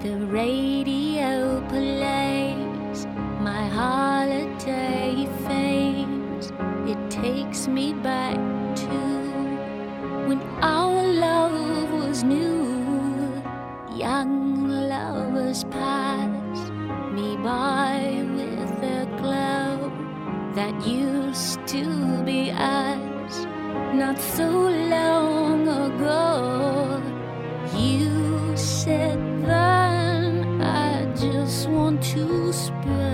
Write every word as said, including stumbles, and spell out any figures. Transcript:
The radio plays my holiday fades. It takes me back to when our love was new. Young lovers pass me by with a glow that used to be us not so long ago. You said then I just want to spread